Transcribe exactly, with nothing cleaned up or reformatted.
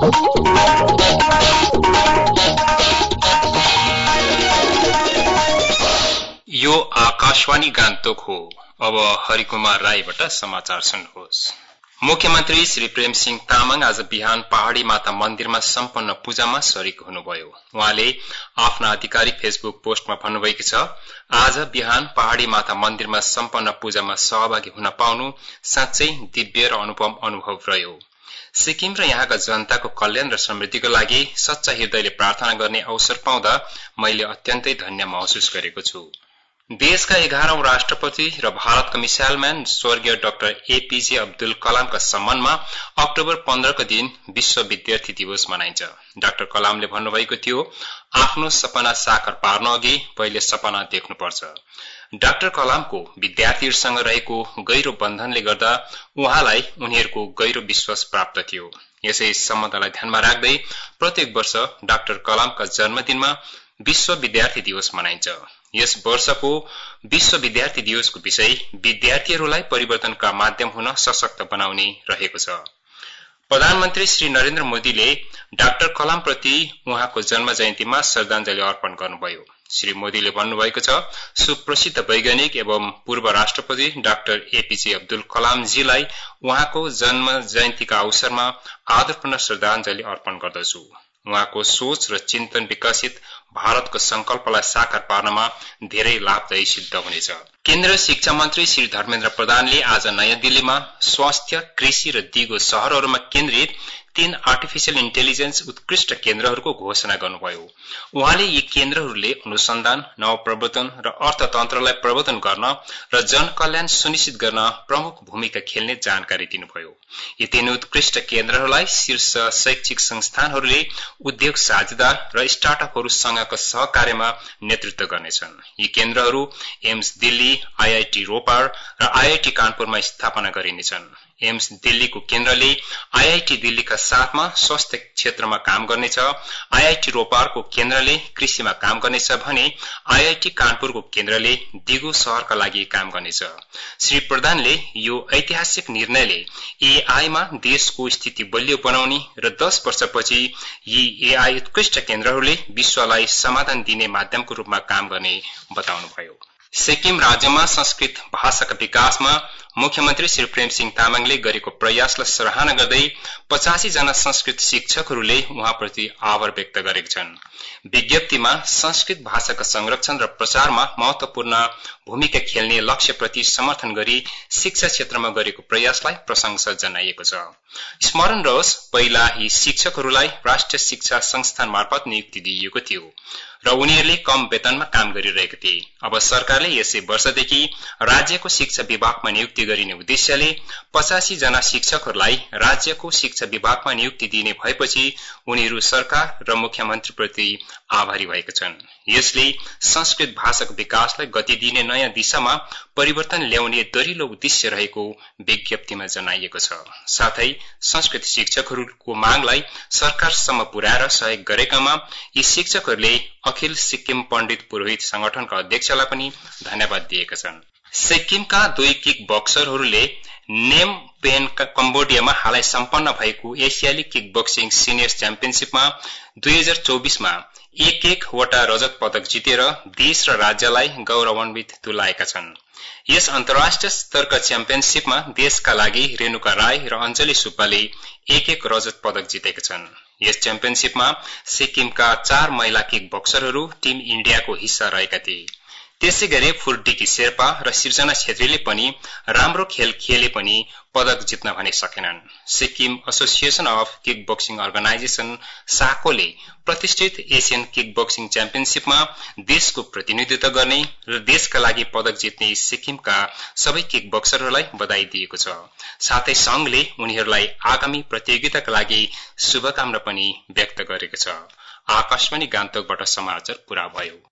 यो आकाशवाणी गान्तोक हो। अब हरिकुमार राईबाट समाचार सुन्नुहोस्। मुख्यमन्त्री श्री प्रेमसिंह तामाङ आज बिहान पहाड़ी माता मन्दिरमा सम्पन्न पूजामा शरीक हुनुभयो। उहाँले आफ्ना आधिकारिक फेसबुक पोस्टमा भन्नुभएको छ, आज बिहान पहाड़ी माता मन्दिरमा सम्पन्न पूजामा सहभागी हुन पाउनु साँच्चै दिव्य र अनुपम अनुभव रह्यो। सिक्किम र यहाँका जनताको कल्याण र समृद्धिको लागि सच्चा हृदयले प्रार्थना गर्ने अवसर पाउँदा मैले अत्यन्तै धन्य महसुस गरेको छु। देशका एघारौं राष्ट्रपति र भारतका मिसाइल म्यान स्वर्गीय डाक्टर एपीजे अब्दुल कलामका सम्मानमा अक्टोबर पन्ध्र को दिन विश्व विद्यार्थी दिवस मनाइन्छ। डाक्टर कलामले भन्नुभएको थियो, आफ्नो सपना साकार पार्न अघि पहिले सपना देख्नुपर्छ। डाक्टर कलामको विद्यार्थीहरूसँग रहेको गहिरो बन्धनले गर्दा उहाँलाई उनीहरूको गहिरो विश्वास प्राप्त थियो। यसै सम्बन्धलाई ध्यानमा राख्दै प्रत्येक वर्ष डाक्टर कलामका जन्मदिनमा विश्व विद्यार्थी दिवस मनाइन्छ। यस वर्षको विश्व विद्यार्थी दिवसको विषय विद्यार्थीहरूलाई परिवर्तनका माध्यम हुन सशक्त बनाउने रहेको छ। प्रधानमन्त्री श्री नरेन्द्र मोदीले डाक्टर कलाम प्रति उहाँको जन्म जयन्तीमा श्रद्धाञ्जली अर्पण गर्नुभयो। श्री मोदीले भन्नुभएको छ, सुप्रसिद्ध वैज्ञानिक एवं पूर्व राष्ट्रपति डाक्टर एपीजे अब्दुल कलामजीलाई उहाँको जन्म जयन्तीका अवसरमा आदरपूर्ण श्रद्धाञ्जली अर्पण गर्दछु। उहाँको सोच र चिन्तन विकसित भारतको संकल्पलाई साकार पार्नमा धेरै लाभदायी सिद्ध हुनेछ। केन्द्र शिक्षा मन्त्री श्री धर्मेन्द्र प्रधानले आज नयाँ दिल्लीमा स्वास्थ्य, कृषि र दिगो शहरहरूमा केन्द्रित तीन आर्टिफिशियल इन्टेलिजेन्स उत्कृष्ट केन्द्रहरूको घोषणा गर्नुभयो। उहाँले यी केन्द्रहरूले अनुसन्धान, नवप्रवर्तन र अर्थतन्त्रलाई प्रवर्धन गर्न र जनकल्याण सुनिश्चित गर्न प्रमुख भूमिका खेल्ने जानकारी दिनुभयो। यी तीन उत्कृष्ट केन्द्रहरूलाई शीर्ष शैक्षिक संस्थानहरूले उद्योग साझेदार र स्टार्टअपहरूसँगको सहकार्यमा नेतृत्व गर्नेछन्। यी केन्द्रहरू एम्स दिल्ली, आईआईटी रोपार र आईआईटी कानपुरमा स्थापना गरिनेछन्। एम्स दिल्लीको केन्द्रले आईआईटी दिल्लीका साथमा स्वास्थ्य क्षेत्रमा काम गर्नेछ। आईआईटी रोपारको केन्द्रले कृषिमा काम गर्नेछ भने आईआईटी कानपुरको केन्द्रले दिगो शहरका लागि काम गर्नेछ। श्री प्रधानले यो ऐतिहासिक निर्णयले एआईमा देशको स्थिति बलियो बनाउने र दस वर्षपछि यी एआई उत्कृष्ट केन्द्रहरूले विश्वलाई समाधान दिने माध्यमको रूपमा काम गर्ने बताउनुभयो। सिक्किम राज्यमा संस्कृत भाषाका विकासमा मुख्यमन्त्री श्री प्रेमसिंह तामाङले गरेको प्रयासलाई सराहना गर्दै पचासी जना संस्कृत शिक्षकहरूले उहाँप्रति आभार व्यक्त गरेका छन्। विज्ञप्तिमा संस्कृत भाषाका संरक्षण र प्रचारमा महत्वपूर्ण भूमिका खेल्ने लक्ष्यप्रति समर्थन गरी शिक्षा क्षेत्रमा गरेको प्रयासलाई प्रशंसा जनाइएको छ। स्मरण रहोस्, पहिला यी शिक्षकहरूलाई राष्ट्रिय शिक्षा संस्थान मार्फत नियुक्ति दिइएको थियो र उनीहरूले कम वेतनमा काम गरिरहेका थिए। अब सरकारले यसै वर्षदेखि राज्यको शिक्षा विभागमा नियुक्ति गरिने उद्देश्यले पचासी जना शिक्षकहरूलाई राज्यको शिक्षा विभागमा नियुक्ति दिने भएपछि उनीहरू सरकार र मुख्यमन्त्रीप्रति आभारी भएका छन्। यसले संस्कृत भाषाको विकासलाई गति दिने नयाँ दिशामा परिवर्तन ल्याउने दरिलो उद्देश्य रहेको विज्ञप्तिमा जनाइएको छ। साथै संस्कृत शिक्षकहरूको मागलाई सरकारसम्म पुर्याएर सहयोग गरेकामा यी शिक्षकहरूले अखिल सिक्किम पण्डित पुरोहित संगठनका अध्यक्षलाई पनि धन्यवाद दिएका छन्। सिक्किमका दुई किक बक्सरहरूले नेम पेन कम्बोडियामा हालै सम्पन्न भएको एसियाली किक बक्सिङ सिनियर च्याम्पियनशिपमा दुई हजार चौबीसमा एक एक वटा रजत पदक जितेर देश र राज्यलाई गौरवान्वित तुल्याएका छन्। यस अन्तर्राष्ट्रिय स्तरका च्याम्पियनशिपमा देशका लागि रेणुका राय र अञ्जली सुब्बाले एक एक रजत पदक जितेका छन्। यस च्याम्पियनशिपमा सिक्किमका चार महिला किक बक्सरहरू टीम इण्डियाको हिस्सा रहेका थिए। त्यसैगरी फुर्डिकी शेर्पा र सिर्जना छेत्रीले पनि राम्रो खेल खेले पनि पदक जित्न भने सकेनन्। Sikkim Association of Kick Boxing Organisation साकोले प्रतिष्ठित एसियन किक बक्सिङ च्याम्पियनशिपमा देशको प्रतिनिधित्व गर्ने र देशका लागि पदक जित्ने सिक्किमका सबै किक बक्सरहरूलाई बधाई दिएको छ। साथै संघले उनीहरूलाई आगामी प्रतियोगिताका लागि शुभकामना पनि व्यक्त गरेको छ। आकाशवाणी गान्तोकबाट समाचार पूरा भयो।